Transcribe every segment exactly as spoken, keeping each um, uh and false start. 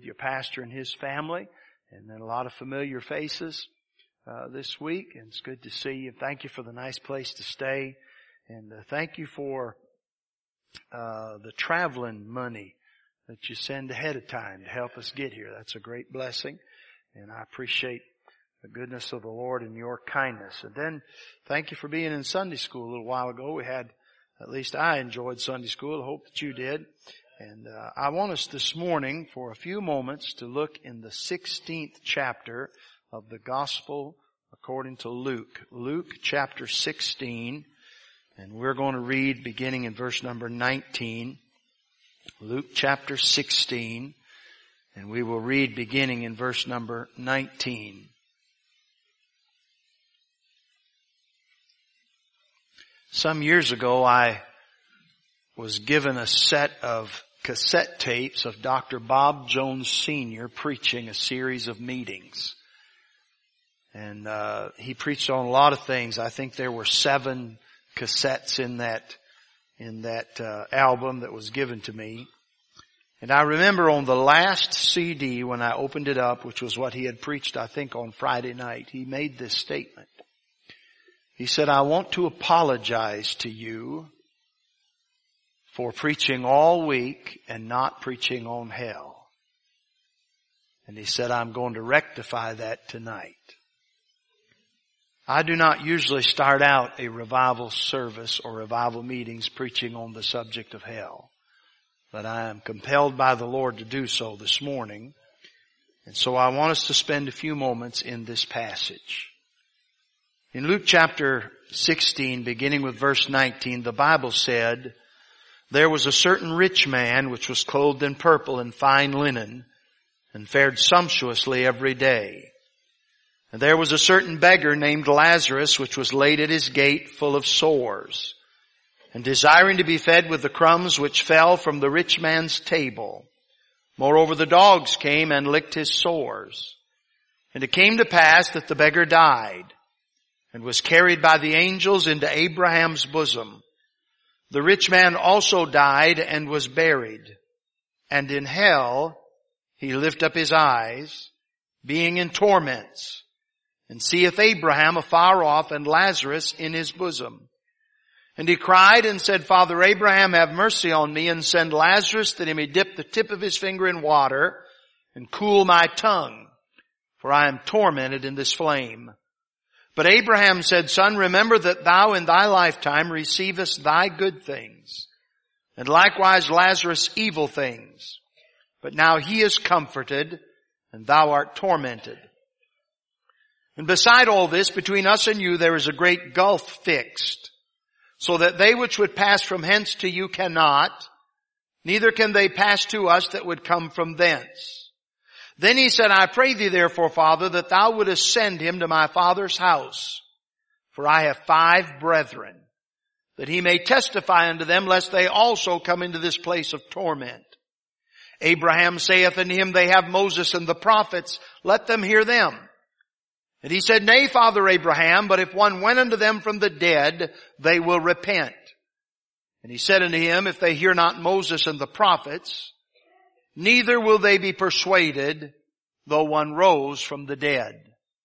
with your pastor and his family, and then a lot of familiar faces uh, this week. And it's good to see you. Thank you for the nice place to stay, and uh, thank you for uh, the traveling money that you send ahead of time to help us get here. That's a great blessing, and I appreciate the goodness of the Lord and your kindness. And then thank you for being in Sunday school a little while ago. We had, at least I enjoyed Sunday school. I hope that you did. And uh, I want us this morning for a few moments to look in the sixteenth chapter of the Gospel according to Luke. Luke chapter sixteen. And we're going to read beginning in verse number nineteen. Luke chapter sixteen. And we will read beginning in verse number nineteen. Some years ago, I was given a set of cassette tapes of Doctor Bob Jones Senior preaching a series of meetings. And uh he preached on a lot of things. I think there were seven cassettes in that in that uh, album that was given to me. And I remember on the last C D when I opened it up, which was what he had preached, I think, on Friday night, he made this statement. He said, "I want to apologize to you for preaching all week and not preaching on hell." And he said, "I'm going to rectify that tonight." I do not usually start out a revival service or revival meetings preaching on the subject of hell, but I am compelled by the Lord to do so this morning. And so I want us to spend a few moments in this passage. In Luke chapter sixteen, beginning with verse nineteen, the Bible said, "There was a certain rich man which was clothed in purple and fine linen, and fared sumptuously every day. And there was a certain beggar named Lazarus, which was laid at his gate full of sores, and desiring to be fed with the crumbs which fell from the rich man's table. Moreover, the dogs came and licked his sores. And it came to pass that the beggar died, and was carried by the angels into Abraham's bosom. The rich man also died and was buried. And in hell he lift up his eyes, being in torments, and seeth Abraham afar off and Lazarus in his bosom. And he cried and said, Father Abraham, have mercy on me, and send Lazarus that he may dip the tip of his finger in water and cool my tongue, for I am tormented in this flame. But Abraham said, Son, remember that thou in thy lifetime receivest thy good things, and likewise Lazarus evil things. But now he is comforted, and thou art tormented. And beside all this, between us and you there is a great gulf fixed, so that they which would pass from hence to you cannot, neither can they pass to us that would come from thence. Then he said, I pray thee therefore, Father, that thou wouldest send him to my father's house. For I have five brethren, that he may testify unto them, lest they also come into this place of torment. Abraham saith unto him, They have Moses and the prophets, let them hear them. And he said, Nay, Father Abraham, but if one went unto them from the dead, they will repent. And he said unto him, If they hear not Moses and the prophets, neither will they be persuaded, though one rose from the dead.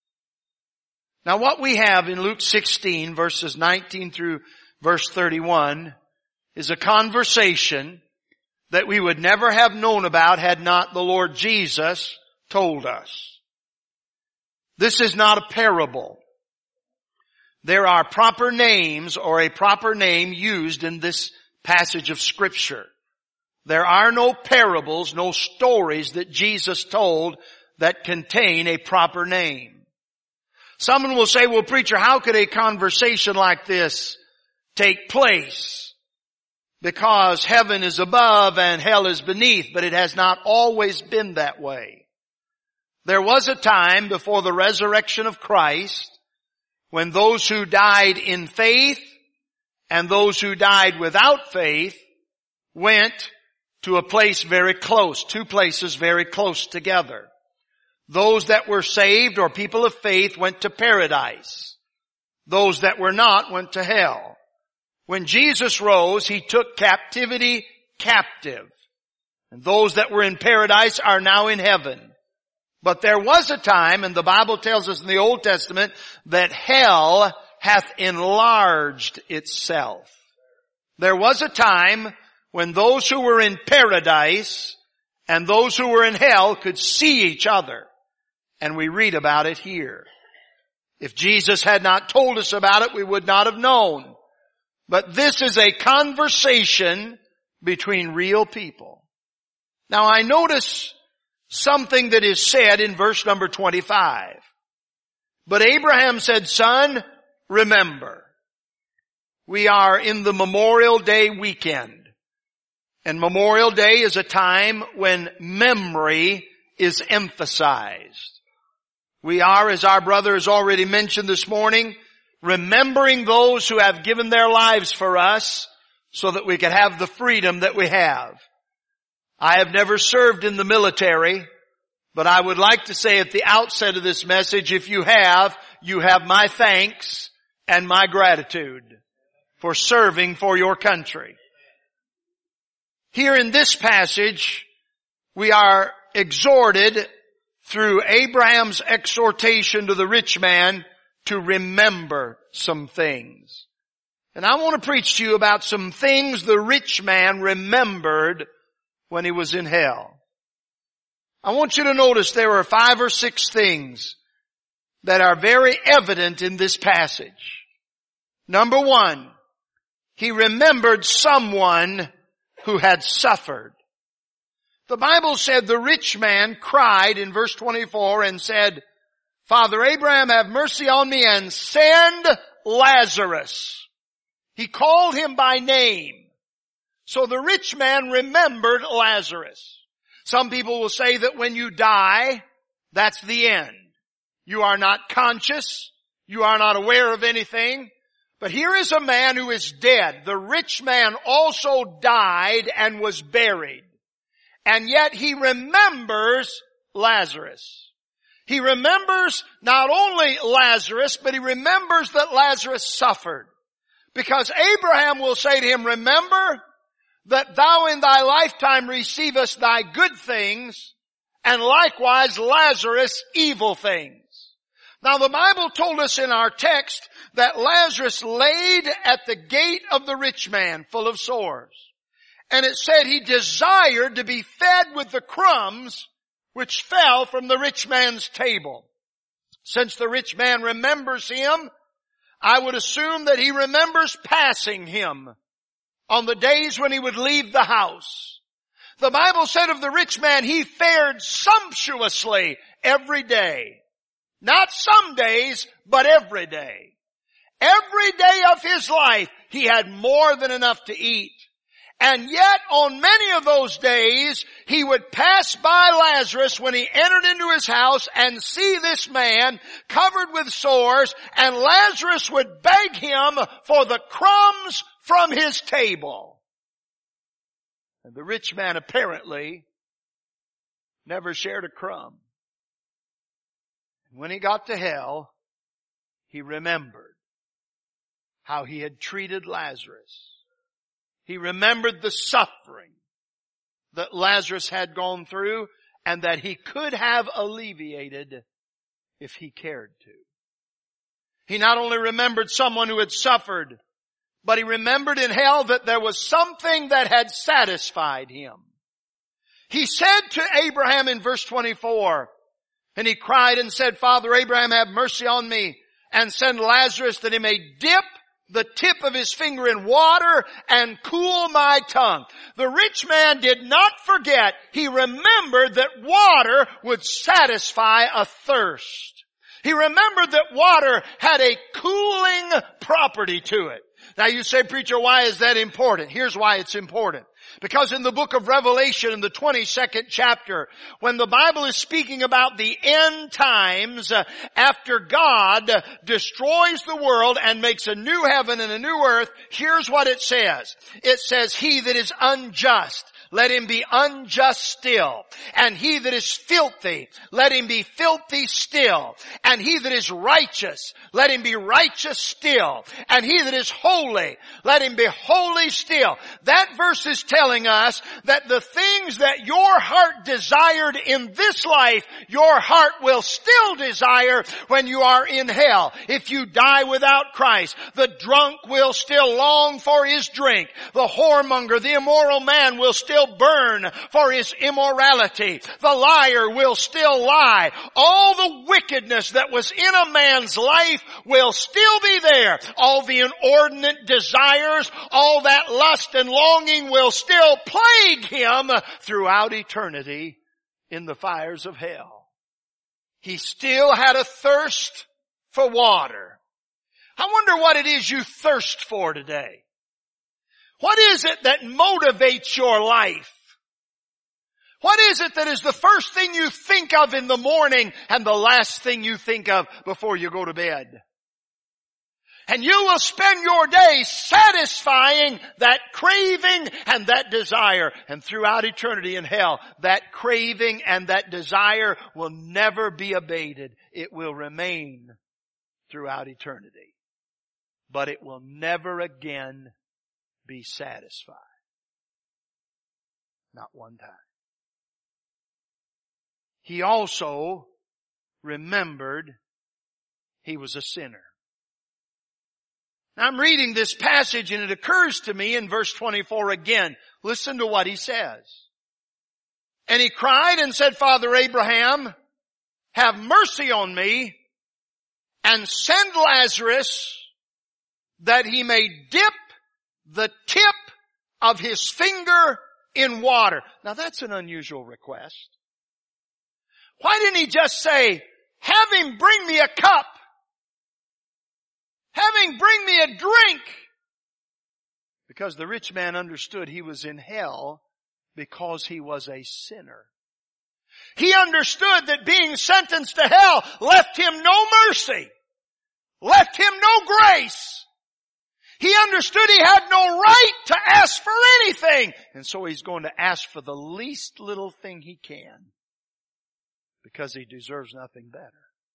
Now what we have in Luke sixteen, verses nineteen through verse thirty-one, is a conversation that we would never have known about had not the Lord Jesus told us. This is not a parable. There are proper names or a proper name used in this passage of Scripture. There are no parables, no stories that Jesus told that contain a proper name. Someone will say, well, preacher, how could a conversation like this take place? Because heaven is above and hell is beneath, but it has not always been that way. There was a time before the resurrection of Christ when those who died in faith and those who died without faith went to a place very close, two places very close together. Those that were saved or people of faith went to paradise. Those that were not went to hell. When Jesus rose, he took captivity captive. And those that were in paradise are now in heaven. But there was a time, and the Bible tells us in the Old Testament, that hell hath enlarged itself. There was a time when those who were in paradise and those who were in hell could see each other. And we read about it here. If Jesus had not told us about it, we would not have known. But this is a conversation between real people. Now I notice something that is said in verse number twenty-five. But Abraham said, son, remember. We are in the Memorial Day weekend. And Memorial Day is a time when memory is emphasized. We are, as our brother has already mentioned this morning, remembering those who have given their lives for us so that we can have the freedom that we have. I have never served in the military, but I would like to say at the outset of this message, if you have, you have my thanks and my gratitude for serving for your country. Here in this passage, we are exhorted through Abraham's exhortation to the rich man to remember some things. And I want to preach to you about some things the rich man remembered when he was in hell. I want you to notice there are five or six things that are very evident in this passage. Number one, he remembered someone who had suffered. The Bible said the rich man cried in verse twenty-four and said, Father Abraham, have mercy on me and send Lazarus. He called him by name. So the rich man remembered Lazarus. Some people will say that when you die, that's the end. You are not conscious. You are not aware of anything. But here is a man who is dead. The rich man also died and was buried. And yet he remembers Lazarus. He remembers not only Lazarus, but he remembers that Lazarus suffered. Because Abraham will say to him, remember that thou in thy lifetime receivest thy good things, and likewise Lazarus evil things. Now the Bible told us in our text that Lazarus laid at the gate of the rich man full of sores. And it said he desired to be fed with the crumbs which fell from the rich man's table. Since the rich man remembers him, I would assume that he remembers passing him on the days when he would leave the house. The Bible said of the rich man, he fared sumptuously every day. Not some days, but every day. Every day of his life, he had more than enough to eat. And yet, on many of those days, he would pass by Lazarus when he entered into his house and see this man covered with sores, and Lazarus would beg him for the crumbs from his table. And the rich man apparently never shared a crumb. When he got to hell, he remembered how he had treated Lazarus. He remembered the suffering that Lazarus had gone through and that he could have alleviated if he cared to. He not only remembered someone who had suffered, but he remembered in hell that there was something that had satisfied him. He said to Abraham in verse twenty-four, and he cried and said, Father Abraham, have mercy on me and send Lazarus that he may dip the tip of his finger in water and cool my tongue. The rich man did not forget. He remembered that water would satisfy a thirst. He remembered that water had a cooling property to it. Now you say, preacher, why is that important? Here's why it's important. Because in the book of Revelation, in the twenty-second chapter, when the Bible is speaking about the end times, uh, after God uh, destroys the world and makes a new heaven and a new earth, here's what it says. It says, he that is unjust, let him be unjust still. And he that is filthy, let him be filthy still. And he that is righteous, let him be righteous still. And he that is holy, let him be holy still. That verse is telling us that the things that your heart desired in this life, your heart will still desire when you are in hell. If you die without Christ, the drunk will still long for his drink. The whoremonger, the immoral man will still burn for his immorality. The liar will still lie. All the wickedness that was in a man's life will still be there. All the inordinate desires, all that lust and longing will still plague him throughout eternity in the fires of hell. He still had a thirst for water. I wonder what it is you thirst for today. What is it that motivates your life? What is it that is the first thing you think of in the morning and the last thing you think of before you go to bed? And you will spend your day satisfying that craving and that desire. And throughout eternity in hell, that craving and that desire will never be abated. It will remain throughout eternity. But it will never again be satisfied. Not one time. He also remembered he was a sinner. Now I'm reading this passage and it occurs to me in verse twenty-four again. Listen to what he says. And he cried and said, Father Abraham, have mercy on me and send Lazarus that he may dip the tip of his finger in water. Now that's an unusual request. Why didn't he just say, have him bring me a cup? Have him bring me a drink? Because the rich man understood he was in hell because he was a sinner. He understood that being sentenced to hell left him no mercy, left him no grace. He understood he had no right to ask for anything. And so he's going to ask for the least little thing he can because he deserves nothing better.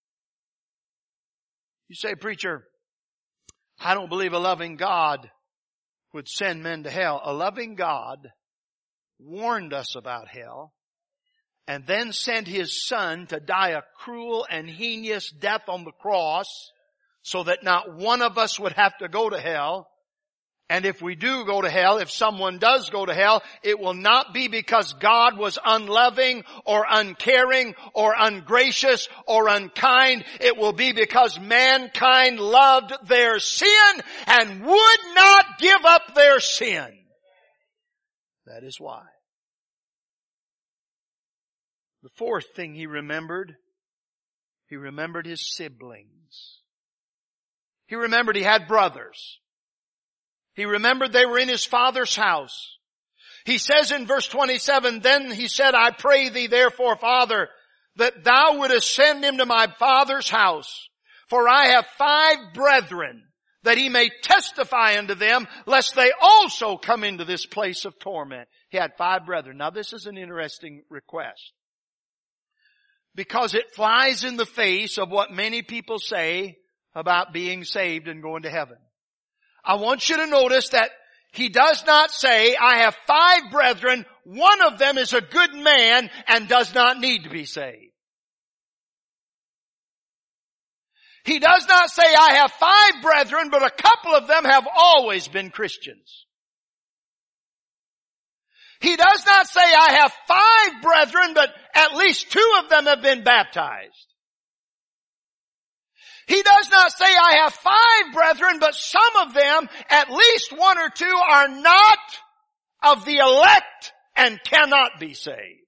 You say, preacher, I don't believe a loving God would send men to hell. A loving God warned us about hell and then sent his son to die a cruel and heinous death on the cross so that not one of us would have to go to hell. And if we do go to hell, if someone does go to hell, it will not be because God was unloving or uncaring or ungracious or unkind. It will be because mankind loved their sin and would not give up their sin. That is why. The fourth thing he remembered, he remembered his siblings. He remembered he had brothers. He remembered they were in his father's house. He says in verse twenty-seven, then he said, I pray thee therefore, Father, that thou wouldest send him to my father's house. For I have five brethren, that he may testify unto them, lest they also come into this place of torment. He had five brethren. Now this is an interesting request, because it flies in the face of what many people say about being saved and going to heaven. I want you to notice that he does not say, I have five brethren, one of them is a good man and does not need to be saved. He does not say, I have five brethren, but a couple of them have always been Christians. He does not say, I have five brethren, but at least two of them have been baptized. He does not say, I have five brethren, but some of them, at least one or two, are not of the elect and cannot be saved.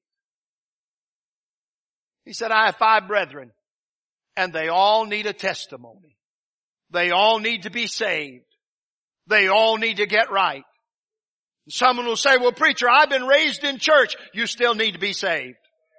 He said, I have five brethren, and they all need a testimony. They all need to be saved. They all need to get right. Someone will say, well, preacher, I've been raised in church. You still need to be saved.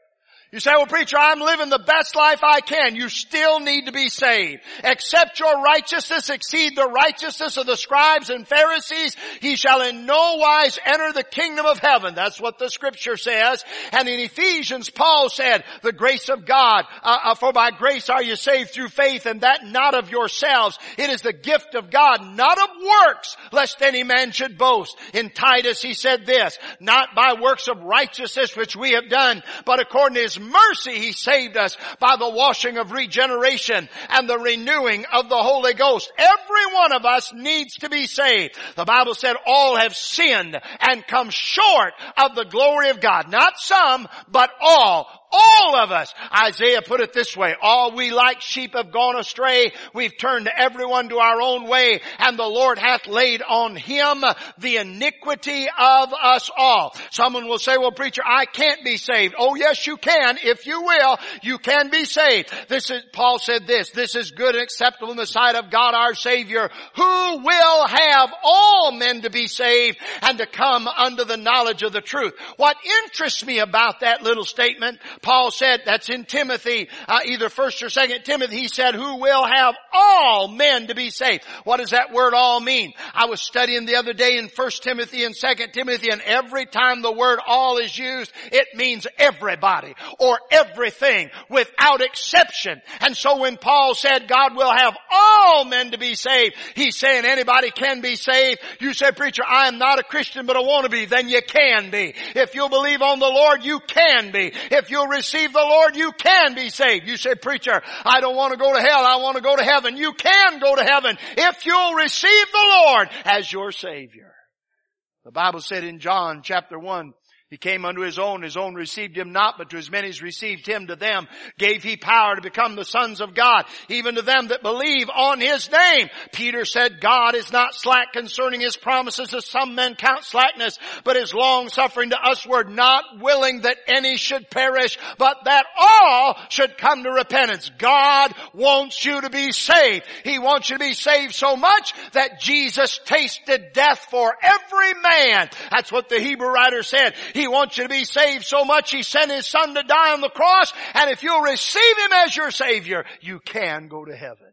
You say, well, preacher, I'm living the best life I can. You still need to be saved. Except your righteousness exceed the righteousness of the scribes and Pharisees, he shall in no wise enter the kingdom of heaven. That's what the scripture says. And in Ephesians, Paul said, the grace of God, uh, uh, for by grace are you saved through faith, and that not of yourselves. It is the gift of God, not of works, lest any man should boast. In Titus, he said this, not by works of righteousness which we have done, but according to his mercy he saved us by the washing of regeneration and the renewing of the Holy Ghost. Every one of us needs to be saved. The Bible said all have sinned and come short of the glory of God. Not some, but all. All of us. Isaiah put it this way, all we like sheep have gone astray. We've turned everyone to our own way, and the Lord hath laid on him the iniquity of us all. Someone will say, well, preacher, I can't be saved. Oh, yes, you can. If you will, you can be saved. This is, Paul said this, this is good and acceptable in the sight of God our Savior, who will have all men to be saved and to come unto the knowledge of the truth. What interests me about that little statement, Paul said, that's in Timothy, uh, either first or second Timothy, he said, who will have all men to be saved. What does that word all mean? I was studying the other day in First Timothy and Second Timothy, and every time the word all is used, it means everybody or everything without exception. And so when Paul said God will have all men to be saved, he's saying anybody can be saved. You say, preacher, I am not a Christian, but I want to be. Then you can be. If you'll believe on the Lord, you can be. If you'll receive the Lord, you can be saved. You say, preacher, I don't want to go to hell. I want to go to heaven. You can go to heaven if you'll receive the Lord as your Savior. The Bible said in John chapter one, he came unto his own, his own received him not, but to as many as received him, to them gave he power to become the sons of God, even to them that believe on his name. Peter said, God is not slack concerning his promises, as some men count slackness, but is long suffering to usward, not willing that any should perish, but that all should come to repentance. God wants you to be saved. He wants you to be saved so much that Jesus tasted death for every man. That's what the Hebrew writer said. He wants you to be saved so much he sent his son to die on the cross, and if you'll receive him as your Savior, you can go to heaven.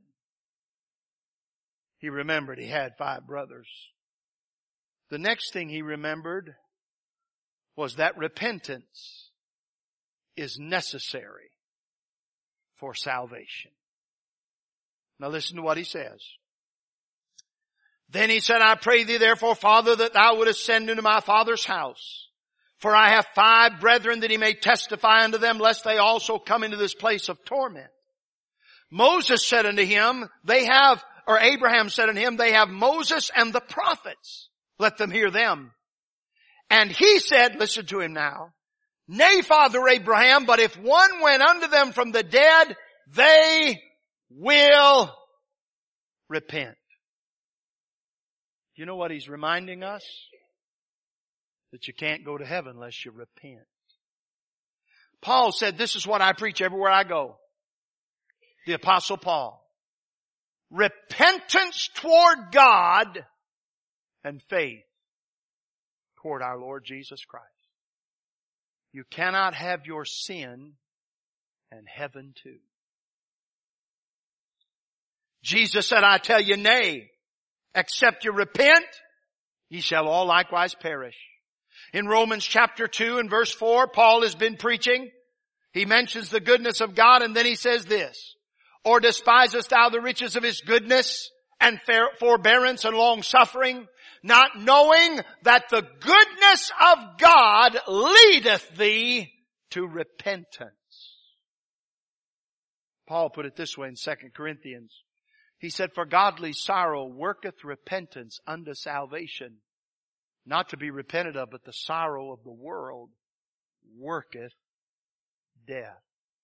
He remembered he had five brothers. The next thing he remembered was that repentance is necessary for salvation. Now listen to what he says. Then he said, I pray thee therefore, Father, that thou wouldest send into my father's house. For I have five brethren, that he may testify unto them, lest they also come into this place of torment. Moses said unto him, they have, or Abraham said unto him, they have Moses and the prophets. Let them hear them. And he said, listen to him now, nay, Father Abraham, but if one went unto them from the dead, they will repent. You know what he's reminding us? That you can't go to heaven unless you repent. Paul said, this is what I preach everywhere I go. The Apostle Paul. Repentance toward God and faith toward our Lord Jesus Christ. You cannot have your sin and heaven too. Jesus said, I tell you, nay, except you repent, ye shall all likewise perish. In Romans chapter two and verse four, Paul has been preaching. He mentions the goodness of God, and then he says this, or despisest thou the riches of his goodness and forbearance and long suffering, not knowing that the goodness of God leadeth thee to repentance. Paul put it this way in Second Corinthians. He said, for godly sorrow worketh repentance unto salvation. Not to be repented of, but the sorrow of the world worketh death.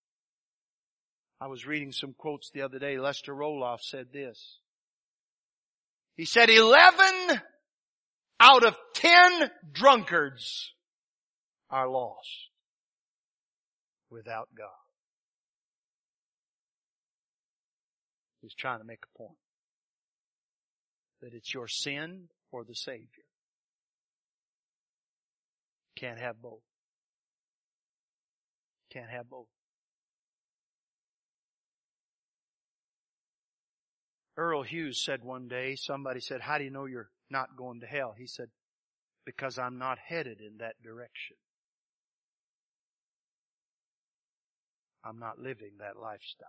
I was reading some quotes the other day. Lester Roloff said this. He said, eleven out of ten drunkards are lost without God. He's trying to make a point. That it's your sin or the Savior. Can't have both. Can't have both. Earl Hughes said one day, somebody said, how do you know you're not going to hell? He said, because I'm not headed in that direction. I'm not living that lifestyle.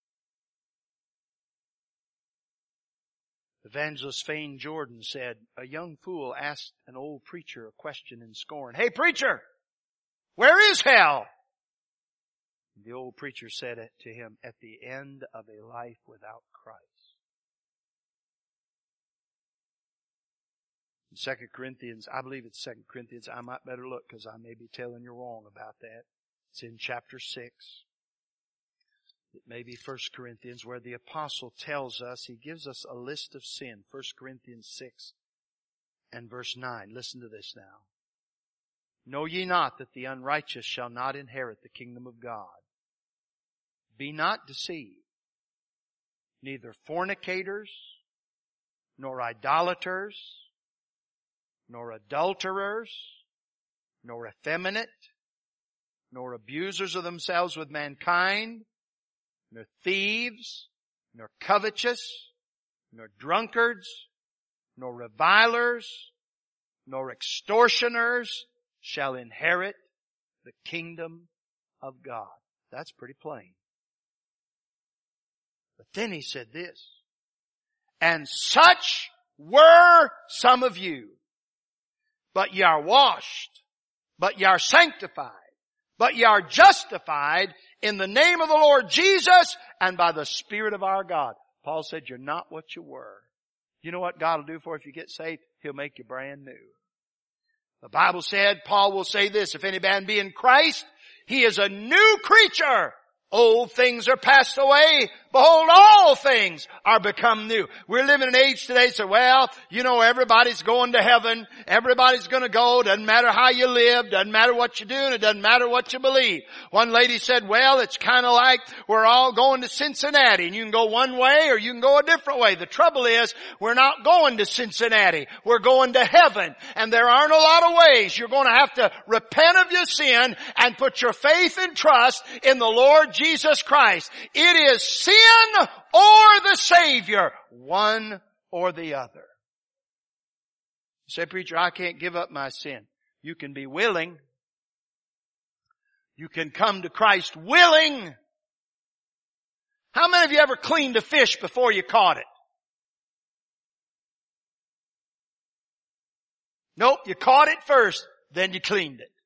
Evangelist Fane Jordan said, a young fool asked an old preacher a question in scorn. Hey preacher, where is hell? The old preacher said it to him, at the end of a life without Christ. In Second Corinthians, I believe it's Second Corinthians, I might better look because I may be telling you wrong about that. It's in chapter six. It may be First Corinthians where the apostle tells us, he gives us a list of sin. First Corinthians six and verse nine. Listen to this now. Know ye not that the unrighteous shall not inherit the kingdom of God? Be not deceived. Neither fornicators, nor idolaters, nor adulterers, nor effeminate, nor abusers of themselves with mankind, nor thieves, nor covetous, nor drunkards, nor revilers, nor extortioners shall inherit the kingdom of God. That's pretty plain. But then he said this, and such were some of you, but ye are washed, but ye are sanctified, but ye are justified in the name of the Lord Jesus and by the Spirit of our God. Paul said, you're not what you were. You know what God will do for you if you get saved? He'll make you brand new. The Bible said, Paul will say this, if any man be in Christ, he is a new creature. Old things are passed away. Behold, all things are become new. We're living in an age today, so well, you know, everybody's going to heaven. Everybody's going to go. Doesn't matter how you live. Doesn't matter what you do. And it doesn't matter what you believe. One lady said, well, it's kind of like we're all going to Cincinnati. And you can go one way or you can go a different way. The trouble is, we're not going to Cincinnati. We're going to heaven. And there aren't a lot of ways. You're going to have to repent of your sin and put your faith and trust in the Lord Jesus Christ. It is sin or the Savior, one or the other. You say, preacher, I can't give up my sin. You can be willing. You can come to Christ willing. How many of you ever cleaned a fish before you caught it? Nope, you caught it first, then you cleaned it.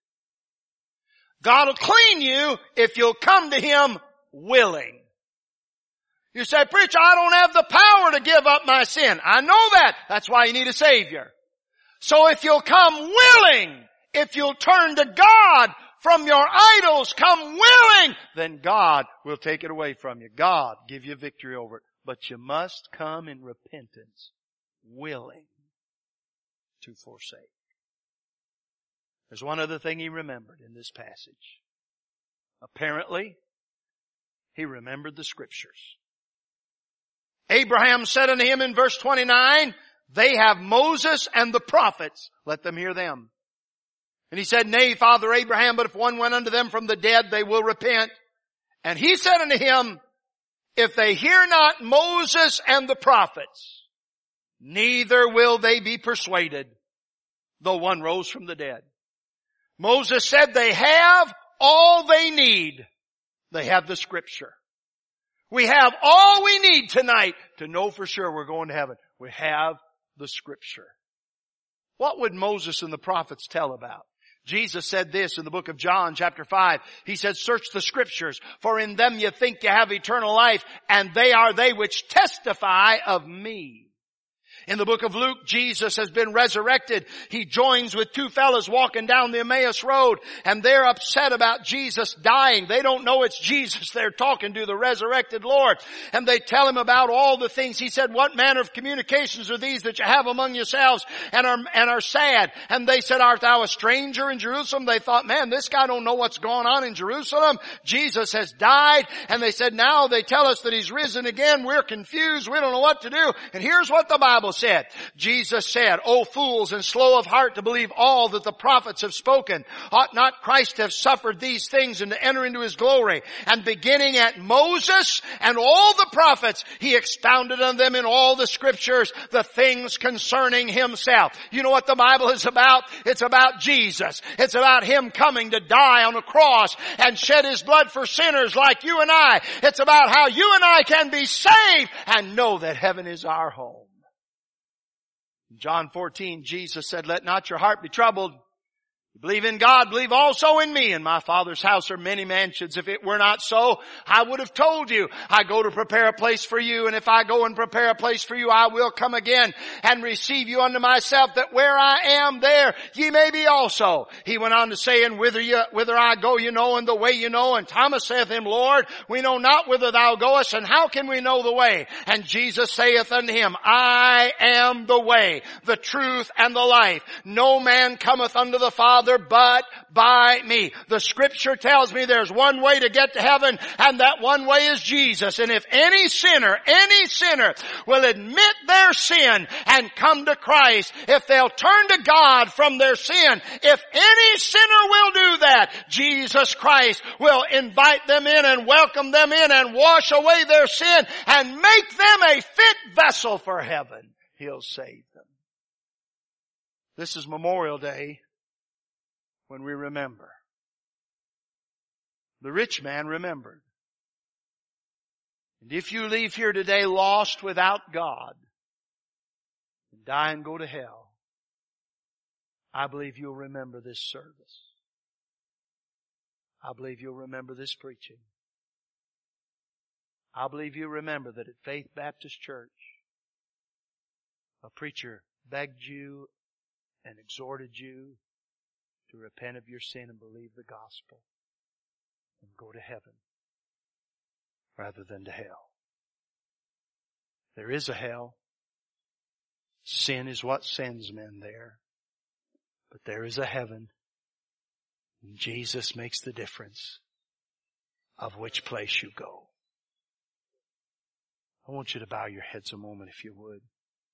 God will clean you if you'll come to Him willing. You say, preacher, I don't have the power to give up my sin. I know that. That's why you need a Savior. So if you'll come willing, if you'll turn to God from your idols, come willing, then God will take it away from you. God give you victory over it. But you must come in repentance, willing to forsake. There's one other thing he remembered in this passage. Apparently, he remembered the Scriptures. Abraham said unto him in verse twenty-nine, they have Moses and the prophets. Let them hear them. And he said, nay, Father Abraham, but if one went unto them from the dead, they will repent. And he said unto him, if they hear not Moses and the prophets, neither will they be persuaded, though one rose from the dead. Moses said they have all they need. They have the Scripture. We have all we need tonight to know for sure we're going to heaven. We have the Scripture. What would Moses and the prophets tell about? Jesus said this in the book of John chapter five. He said, search the Scriptures, for in them you think you have eternal life, and they are they which testify of me. In the book of Luke, Jesus has been resurrected. He joins with two fellas walking down the Emmaus Road, and they're upset about Jesus dying. They don't know it's Jesus. They're talking to the resurrected Lord. And they tell him about all the things. He said, what manner of communications are these that you have among yourselves and are, and are sad? And they said, art thou a stranger in Jerusalem? They thought, man, this guy don't know what's going on in Jerusalem. Jesus has died. And they said, now they tell us that He's risen again. We're confused. We don't know what to do. And here's what the Bible says. said. Jesus said, O fools and slow of heart to believe all that the prophets have spoken. Ought not Christ to have suffered these things and to enter into His glory? And beginning at Moses and all the prophets, He expounded on them in all the scriptures the things concerning Himself. You know what the Bible is about? It's about Jesus. It's about Him coming to die on a cross and shed His blood for sinners like you and I. It's about how you and I can be saved and know that heaven is our home. In John fourteen, Jesus said, let not your heart be troubled. You believe in God, believe also in me. In my Father's house are many mansions. If it were not so, I would have told you. I go to prepare a place for you, and if I go and prepare a place for you, I will come again and receive you unto myself, that where I am, there ye may be also. He went on to say, and whither you, whither I go you know, and the way you know. And Thomas saith him, Lord, we know not whither thou goest, and how can we know the way? And Jesus saith unto him, I am the way, the truth, and the life. No man cometh unto the Father but by me. The scripture tells me there's one way to get to heaven, and that one way is Jesus. And if any sinner, any sinner will admit their sin and come to Christ, if they'll turn to God from their sin, if any sinner will do that, Jesus Christ will invite them in and welcome them in and wash away their sin and make them a fit vessel for heaven. He'll save them. This is Memorial Day. When we remember. The rich man remembered. And if you leave here today lost without God and die and go to hell, I believe you'll remember this service. I believe you'll remember this preaching. I believe you'll remember that at Faith Baptist Church, a preacher begged you and exhorted you to repent of your sin and believe the gospel and go to heaven rather than to hell. There is a hell. Sin is what sends men there. But there is a heaven. And Jesus makes the difference of which place you go. I want you to bow your heads a moment if you would.